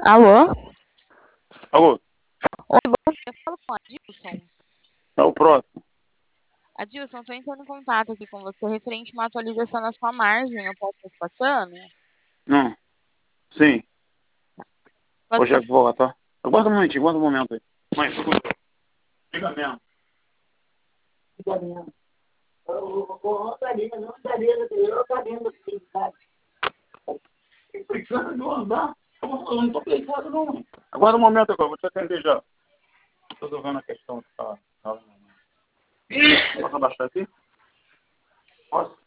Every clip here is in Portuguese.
Alô? Alô, Oi, bom dia. Eu falo com a Adilson. é o próximo. Adilson, estou entrando em contato aqui com você referente a uma atualização na sua margem. Eu posso estar te passando? Não, sim. Pode Hoje é ser. que vou lá, tá? Aguarda um momentinho, aguarda um momento aí. Mãe, segura. Liga mesmo. Liga mesmo. Ô, Karina, não Karina, eu Karina, precisando de andar. Eu não tô precisando, não, mãe. Aguarda um momento agora, vou te atender já. Tô resolvendo a questão que tá. Posso abaixar aqui? Posso?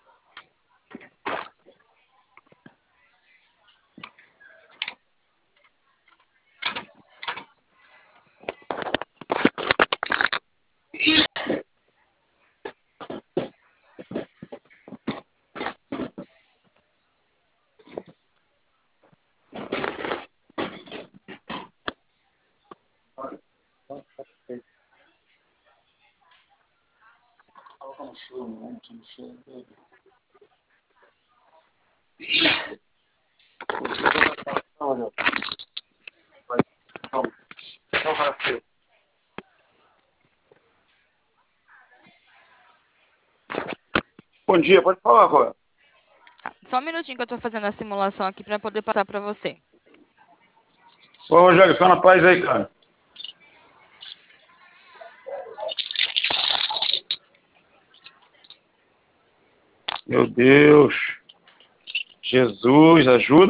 Coloca no chão, não, no chão. Olha, vai. Calma. Não vai ser. Bom dia, pode falar agora. Só um minutinho que eu estou fazendo a simulação aqui para poder passar para você. Ô, Rogério, fica na paz aí, cara. Meu Deus. Jesus, ajuda.